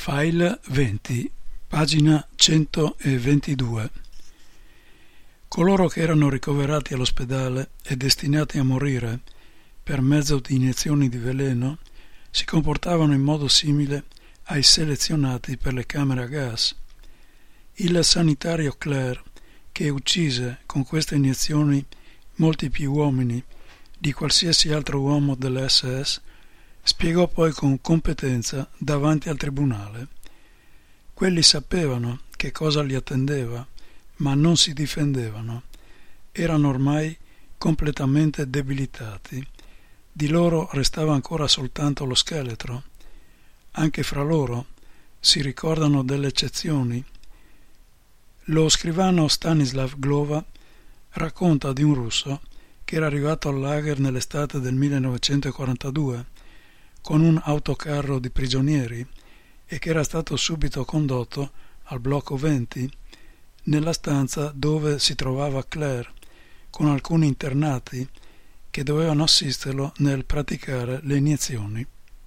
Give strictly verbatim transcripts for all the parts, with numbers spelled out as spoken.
File venti, pagina centoventidue. Coloro che erano ricoverati all'ospedale e destinati a morire per mezzo di iniezioni di veleno si comportavano in modo simile ai selezionati per le camere a gas. Il sanitario Claire, che uccise con queste iniezioni molti più uomini di qualsiasi altro uomo dell'esse esse, spiegò poi con competenza davanti al tribunale. Quelli sapevano che cosa li attendeva, ma non si difendevano. Erano ormai completamente debilitati. Di loro restava ancora soltanto lo scheletro. Anche fra loro si ricordano delle eccezioni. Lo scrivano Stanislav Glova racconta di un russo che era arrivato al lager nell'estate del millenovecentoquarantadue con un autocarro di prigionieri e che era stato subito condotto al blocco venti nella stanza dove si trovava Claire con alcuni internati che dovevano assisterlo nel praticare le iniezioni.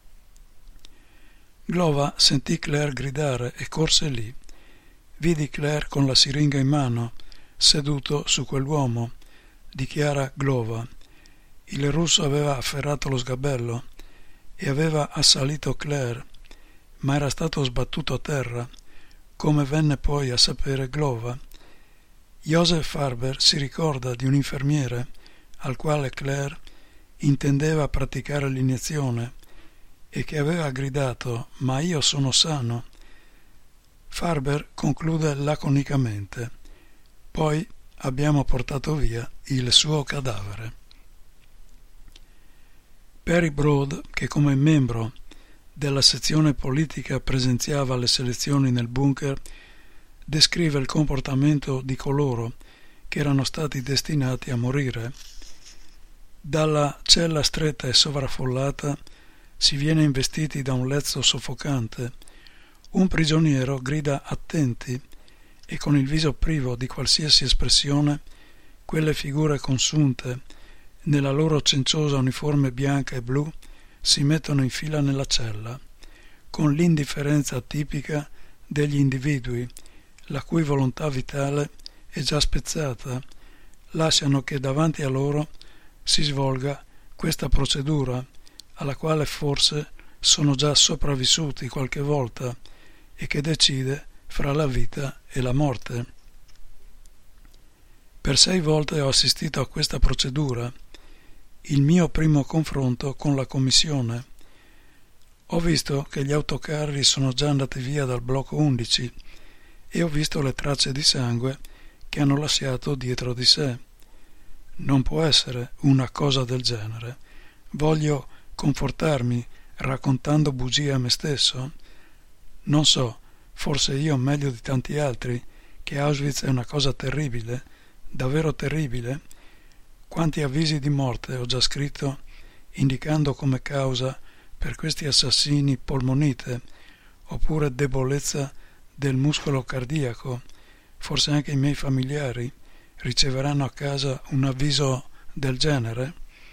Glova sentì Claire gridare e corse lì. Vidi Claire con la siringa in mano, seduto su quell'uomo, dichiara Glova. Il russo aveva afferrato lo sgabello e aveva assalito Claire, ma era stato sbattuto a terra, come venne poi a sapere Glova. Josef Farber si ricorda di un infermiere al quale Claire intendeva praticare l'iniezione e che aveva gridato «Ma io sono sano». Farber conclude laconicamente «Poi abbiamo portato via il suo cadavere». Perry Broad, che come membro della sezione politica presenziava alle selezioni nel bunker, descrive il comportamento di coloro che erano stati destinati a morire. Dalla cella stretta e sovraffollata si viene investiti da un lezzo soffocante. Un prigioniero grida «attenti» e con il viso privo di qualsiasi espressione quelle figure consunte nella loro cenciosa uniforme bianca e blu si mettono in fila nella cella, con l'indifferenza tipica degli individui, la cui volontà vitale è già spezzata, lasciano che davanti a loro si svolga questa procedura, alla quale forse sono già sopravvissuti qualche volta e che decide fra la vita e la morte. Per sei volte ho assistito a questa procedura, il mio primo confronto con la commissione. Ho visto che gli autocarri sono già andati via dal blocco undici e ho visto le tracce di sangue che hanno lasciato dietro di sé. Non può essere una cosa del genere. Voglio confortarmi raccontando bugie a me stesso? Non so, forse io meglio di tanti altri, che Auschwitz è una cosa terribile, davvero terribile. Quanti avvisi di morte ho già scritto indicando come causa per questi assassini polmonite oppure debolezza del muscolo cardiaco. Forse anche i miei familiari riceveranno a casa un avviso del genere.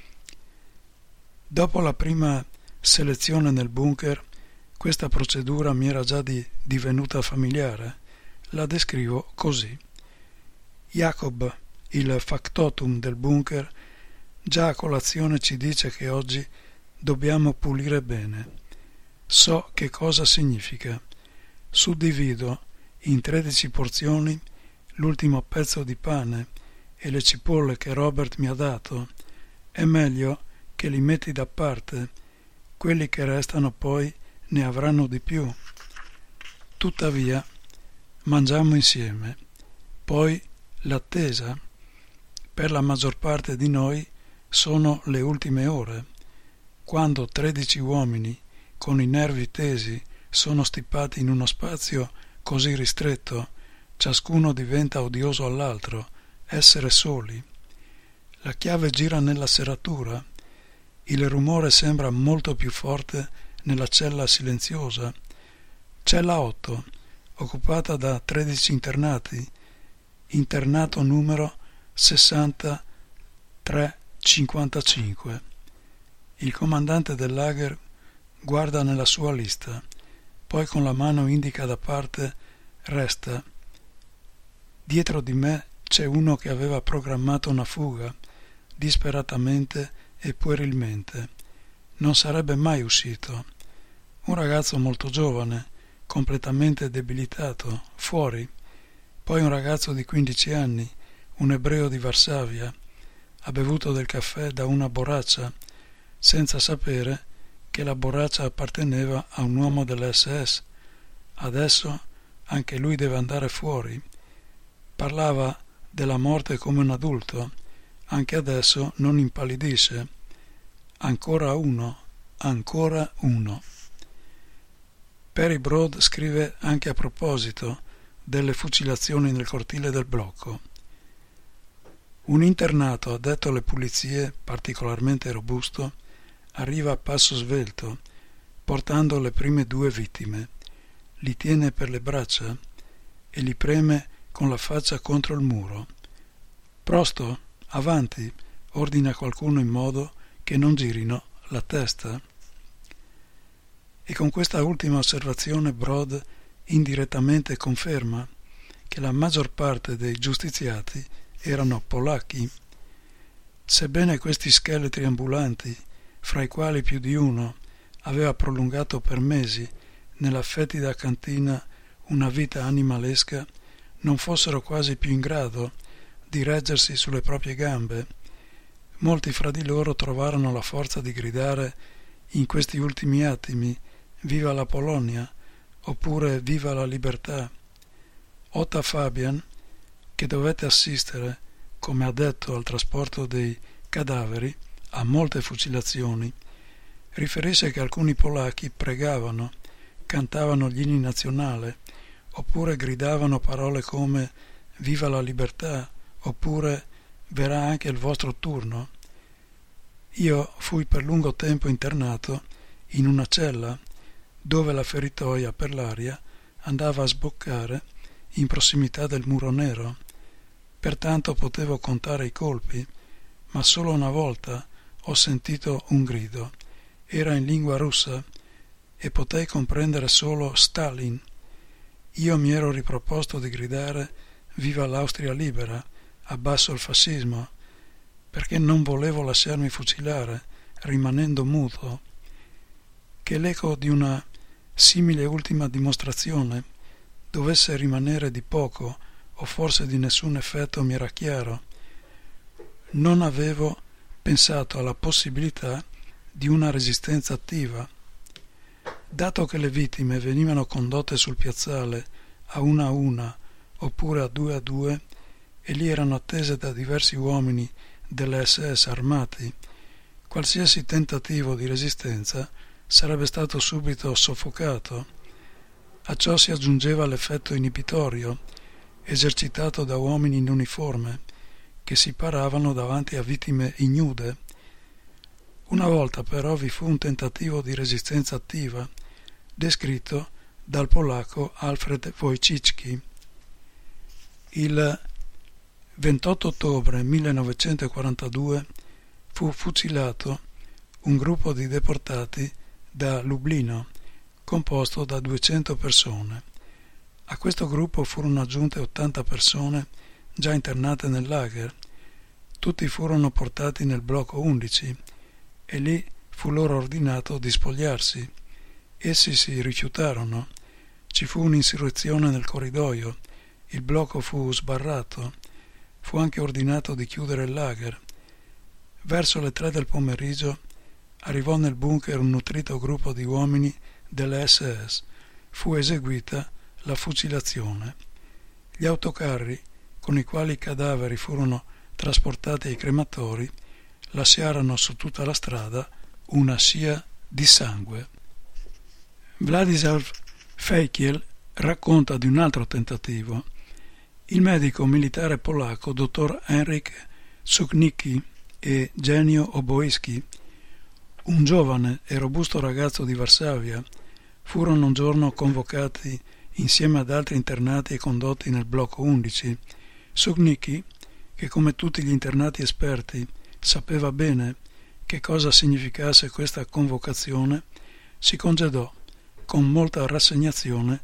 Dopo la prima selezione nel bunker questa procedura mi era già di, divenuta familiare. La descrivo così. Jacob, il factotum del bunker, già a colazione ci dice che oggi dobbiamo pulire bene. So che cosa significa. Suddivido in tredici porzioni l'ultimo pezzo di pane e le cipolle che Robert mi ha dato. È meglio che li metti da parte. Quelli che restano poi ne avranno di più. Tuttavia, mangiamo insieme. Poi l'attesa. Per la maggior parte di noi sono le ultime ore. Quando tredici uomini con i nervi tesi sono stipati in uno spazio così ristretto, ciascuno diventa odioso all'altro, essere soli. La chiave gira nella serratura. Il rumore sembra molto più forte nella cella silenziosa. Cella otto, occupata da tredici internati, internato numero sessantatré cinquantacinque. Il comandante del lager guarda nella sua lista, poi con la mano indica da parte resta. Dietro di me c'è uno che aveva programmato una fuga, disperatamente e puerilmente. Non sarebbe mai uscito. Un ragazzo molto giovane, completamente debilitato, fuori. Poi un ragazzo di quindici anni, un ebreo di Varsavia, ha bevuto del caffè da una borraccia, senza sapere che la borraccia apparteneva a un uomo dell'esse esse. Adesso anche lui deve andare fuori. Parlava della morte come un adulto. Anche adesso non impallidisce. Ancora uno, ancora uno. Perry Broad scrive anche a proposito delle fucilazioni nel cortile del blocco. Un internato addetto alle pulizie, particolarmente robusto, arriva a passo svelto, portando le prime due vittime. Li tiene per le braccia e li preme con la faccia contro il muro. Prosto, avanti, ordina qualcuno in modo che non girino la testa. E con questa ultima osservazione Broad indirettamente conferma che la maggior parte dei giustiziati erano polacchi. Sebbene questi scheletri ambulanti, fra i quali più di uno aveva prolungato per mesi nella fetida cantina una vita animalesca, non fossero quasi più in grado di reggersi sulle proprie gambe, molti fra di loro trovarono la forza di gridare in questi ultimi attimi «Viva la Polonia!» oppure «Viva la libertà!». Otta Fabian, che dovette assistere, come addetto al trasporto dei cadaveri, a molte fucilazioni, riferisce che alcuni polacchi pregavano, cantavano gli inni nazionali, oppure gridavano parole come «Viva la libertà!» oppure «Verrà anche il vostro turno». Io fui per lungo tempo internato in una cella dove la feritoia per l'aria andava a sboccare in prossimità del muro nero. Pertanto potevo contare i colpi, ma solo una volta ho sentito un grido. Era in lingua russa e potei comprendere solo Stalin. Io mi ero riproposto di gridare «Viva l'Austria libera!», abbasso il fascismo, perché non volevo lasciarmi fucilare, rimanendo muto. Che l'eco di una simile ultima dimostrazione dovesse rimanere di poco o forse di nessun effetto mi era chiaro. Non avevo pensato alla possibilità di una resistenza attiva. Dato che le vittime venivano condotte sul piazzale a una a una oppure a due a due e lì erano attese da diversi uomini delle esse esse armati, qualsiasi tentativo di resistenza sarebbe stato subito soffocato. A ciò si aggiungeva l'effetto inibitorio, esercitato da uomini in uniforme, che si paravano davanti a vittime ignude. Una volta però vi fu un tentativo di resistenza attiva, descritto dal polacco Alfred Wojcicki. Il ventotto ottobre millenovecentoquarantadue fu fucilato un gruppo di deportati da Lublino, composto da duecento persone. A questo gruppo furono aggiunte ottanta persone già internate nel lager. Tutti furono portati nel blocco undici e lì fu loro ordinato di spogliarsi. Essi si rifiutarono. Ci fu un'insurrezione nel corridoio. Il blocco fu sbarrato. Fu anche ordinato di chiudere il lager. Verso le tre del pomeriggio arrivò nel bunker un nutrito gruppo di uomini delle esse esse. Fu eseguita la fucilazione. Gli autocarri con i quali i cadaveri furono trasportati ai crematori lasciarono su tutta la strada una scia di sangue. Władysław Fejkiel racconta di un altro tentativo. Il medico militare polacco dottor Henryk Suknicki e Genio Oboiski, un giovane e robusto ragazzo di Varsavia, furono un giorno convocati insieme ad altri internati e condotti nel blocco undici. Suknicki, che come tutti gli internati esperti sapeva bene che cosa significasse questa convocazione, si congedò, con molta rassegnazione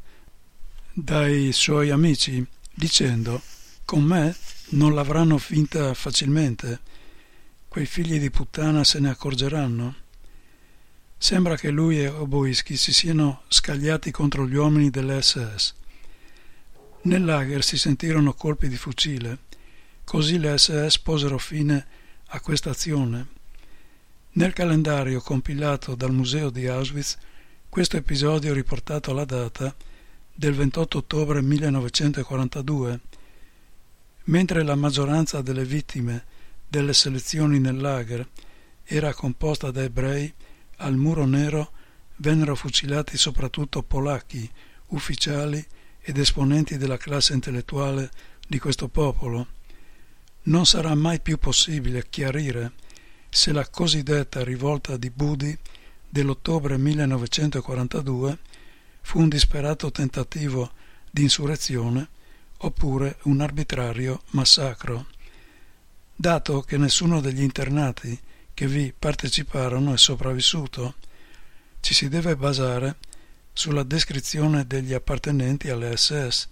dai suoi amici, dicendo: con me non l'avranno vinta facilmente, quei figli di puttana se ne accorgeranno. Sembra che lui e Oboisky si siano scagliati contro gli uomini delle S S. Nel lager si sentirono colpi di fucile, così le S S posero fine a questa azione. Nel calendario compilato dal museo di Auschwitz, questo episodio è riportato alla data del ventotto ottobre millenovecentoquarantadue, mentre la maggioranza delle vittime delle selezioni nel lager era composta da ebrei, al Muro Nero vennero fucilati soprattutto polacchi, ufficiali ed esponenti della classe intellettuale di questo popolo. Non sarà mai più possibile chiarire se la cosiddetta rivolta di Budi dell'ottobre millenovecentoquarantadue fu un disperato tentativo di insurrezione oppure un arbitrario massacro, dato che nessuno degli internati che vi parteciparono è sopravvissuto. Ci si deve basare sulla descrizione degli appartenenti alle S S.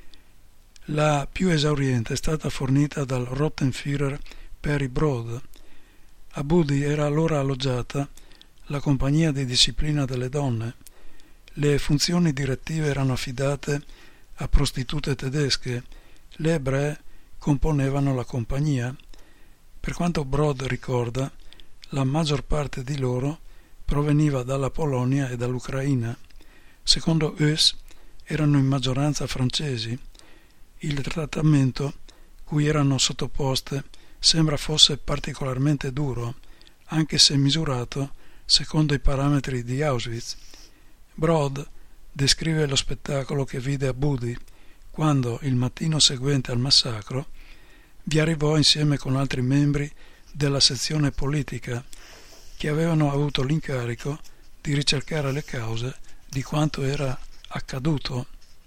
La più esauriente è stata fornita dal Rottenführer Perry Broad. A Budi era allora alloggiata la compagnia di disciplina delle donne. Le funzioni direttive erano affidate a prostitute tedesche, le ebree componevano la compagnia. Per quanto Broad ricorda, la maggior parte di loro proveniva dalla Polonia e dall'Ucraina. Secondo Heuss erano in maggioranza francesi. Il trattamento cui erano sottoposte sembra fosse particolarmente duro, anche se misurato secondo i parametri di Auschwitz. Broad descrive lo spettacolo che vide a Budi quando, il mattino seguente al massacro, vi arrivò insieme con altri membri della sezione politica che avevano avuto l'incarico di ricercare le cause di quanto era accaduto.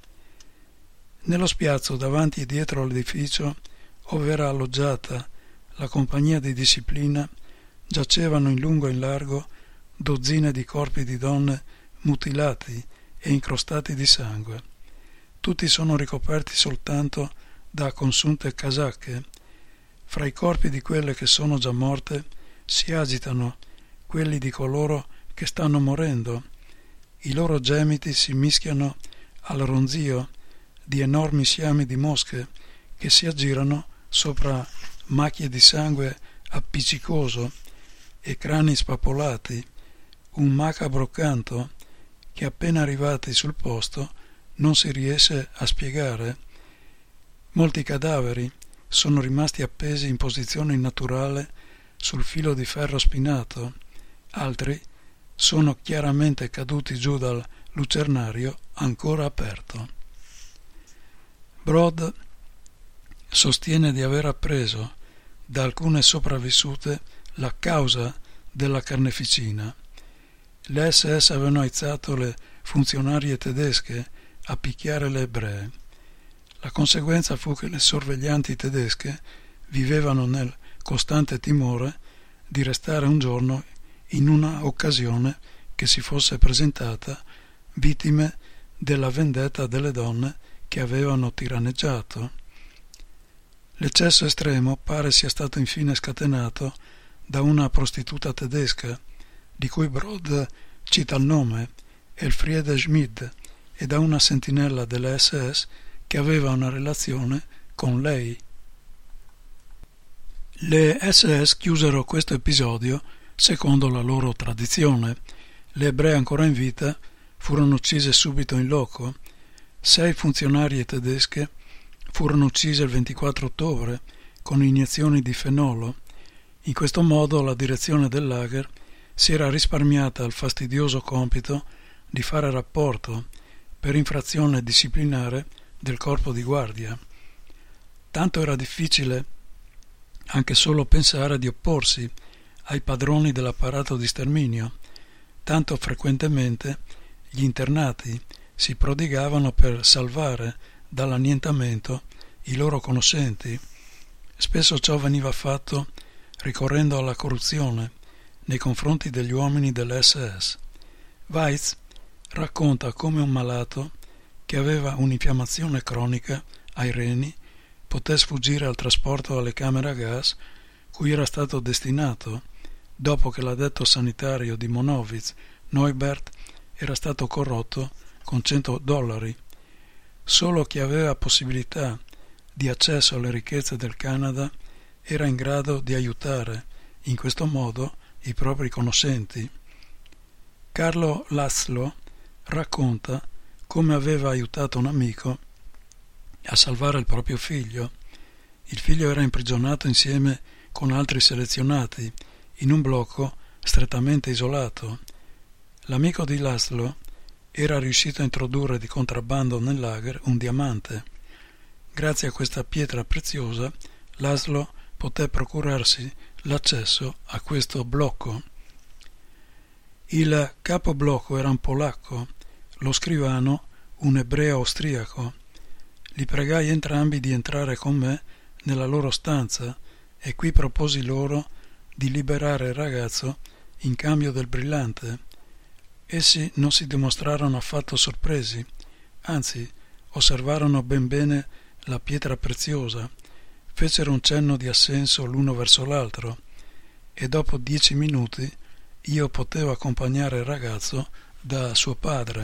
Nello spiazzo davanti e dietro all'edificio ove era alloggiata la compagnia di disciplina giacevano in lungo e in largo dozzine di corpi di donne mutilati e incrostati di sangue. Tutti sono ricoperti soltanto da consunte casacche. Fra i corpi di quelle che sono già morte si agitano quelli di coloro che stanno morendo. I loro gemiti si mischiano al ronzio di enormi sciami di mosche che si aggirano sopra macchie di sangue appiccicoso e crani spappolati, un macabro canto che appena arrivati sul posto non si riesce a spiegare. Molti cadaveri sono rimasti appesi in posizione innaturale sul filo di ferro spinato, altri sono chiaramente caduti giù dal lucernario ancora aperto. Broad sostiene di aver appreso da alcune sopravvissute la causa della carneficina. Le S S avevano aizzato le funzionarie tedesche a picchiare le ebree. La conseguenza fu che le sorveglianti tedesche vivevano nel costante timore di restare un giorno in una occasione che si fosse presentata vittime della vendetta delle donne che avevano tiranneggiato. L'eccesso estremo pare sia stato infine scatenato da una prostituta tedesca, di cui Broad cita il nome, Elfriede Schmid, e da una sentinella delle S S che aveva una relazione con lei. Le S S chiusero questo episodio secondo la loro tradizione. Le ebree ancora in vita furono uccise subito in loco. Sei funzionarie tedesche furono uccise il ventiquattro ottobre con iniezioni di fenolo. In questo modo la direzione del lager si era risparmiata il fastidioso compito di fare rapporto per infrazione disciplinare del corpo di guardia. Tanto era difficile anche solo pensare di opporsi ai padroni dell'apparato di sterminio, tanto frequentemente gli internati si prodigavano per salvare dall'annientamento i loro conoscenti. Spesso ciò veniva fatto ricorrendo alla corruzione nei confronti degli uomini delle S S. Weitz racconta come un malato che aveva un'infiammazione cronica ai reni poté sfuggire al trasporto alle camere a gas cui era stato destinato dopo che l'addetto sanitario di Monowitz, Neubert, era stato corrotto con cento dollari. Solo chi aveva possibilità di accesso alle ricchezze del Canada era in grado di aiutare in questo modo i propri conoscenti. Carlo Laszlo racconta come aveva aiutato un amico a salvare il proprio figlio. Il figlio era imprigionato insieme con altri selezionati in un blocco strettamente isolato. L'amico di Laszlo era riuscito a introdurre di contrabbando nel lager un diamante. Grazie a questa pietra preziosa, Laszlo poté procurarsi l'accesso a questo blocco. Il capoblocco era un polacco, lo scrivano un ebreo austriaco. Li pregai entrambi di entrare con me nella loro stanza e qui proposi loro di liberare il ragazzo in cambio del brillante. Essi non si dimostrarono affatto sorpresi, anzi osservarono ben bene la pietra preziosa, fecero un cenno di assenso l'uno verso l'altro e dopo dieci minuti io potevo accompagnare il ragazzo da suo padre.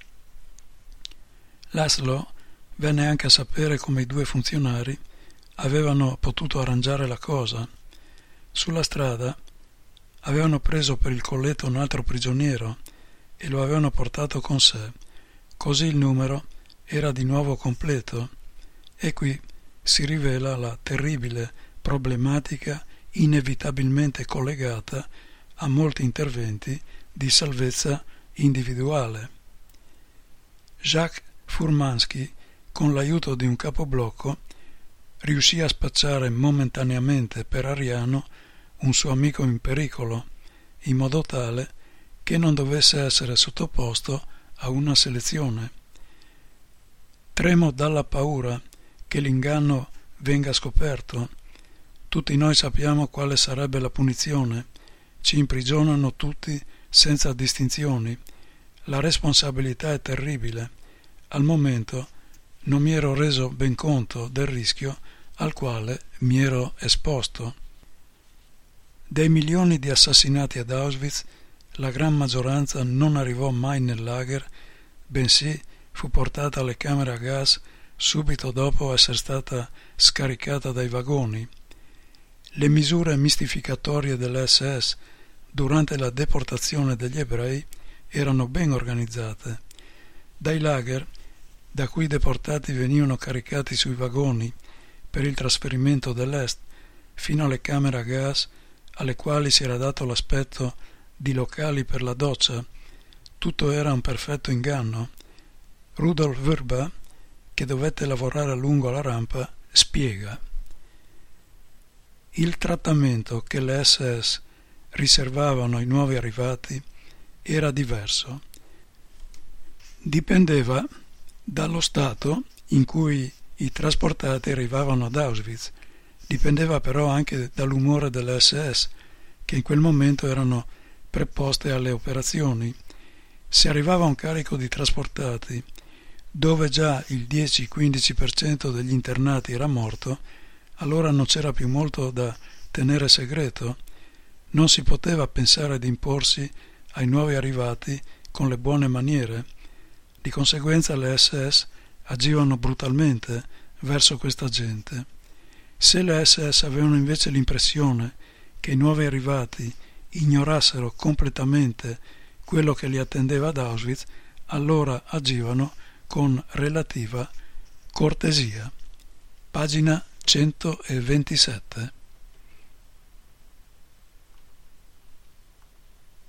Laszlo venne anche a sapere come i due funzionari avevano potuto arrangiare la cosa. Sulla strada avevano preso per il colletto un altro prigioniero e lo avevano portato con sé, così il numero era di nuovo completo. E qui si rivela la terribile problematica inevitabilmente collegata a molti interventi di salvezza individuale. Jacques Furmansky, con l'aiuto di un capoblocco, riuscì a spacciare momentaneamente per ariano un suo amico in pericolo, in modo tale che non dovesse essere sottoposto a una selezione. Tremo dalla paura che l'inganno venga scoperto. Tutti noi sappiamo quale sarebbe la punizione. Ci imprigionano tutti senza distinzioni. La responsabilità è terribile. Al momento non mi ero reso ben conto del rischio al quale mi ero esposto. Dei milioni di assassinati ad Auschwitz, la gran maggioranza non arrivò mai nel lager, bensì fu portata alle camere a gas subito dopo essere stata scaricata dai vagoni. Le misure mistificatorie dell'esse esse durante la deportazione degli ebrei erano ben organizzate. Dai lager, da cui i deportati venivano caricati sui vagoni per il trasferimento dell'est, fino alle camere a gas, alle quali si era dato l'aspetto di locali per la doccia, tutto era un perfetto inganno. Rudolf Vrba, che dovette lavorare a lungo alla rampa, spiega: il trattamento che le esse esse riservavano ai nuovi arrivati era diverso. Dipendeva dallo stato in cui i trasportati arrivavano ad Auschwitz, dipendeva però anche dall'umore delle esse esse, che in quel momento erano preposte alle operazioni. Se arrivava un carico di trasportati dove già il dieci-quindici per cento degli internati era morto, allora non c'era più molto da tenere segreto. Non si poteva pensare di imporsi ai nuovi arrivati con le buone maniere. Di conseguenza le esse esse agivano brutalmente verso questa gente. Se le esse esse avevano invece l'impressione che i nuovi arrivati ignorassero completamente quello che li attendeva ad Auschwitz, allora agivano con relativa cortesia. Pagina centoventisette.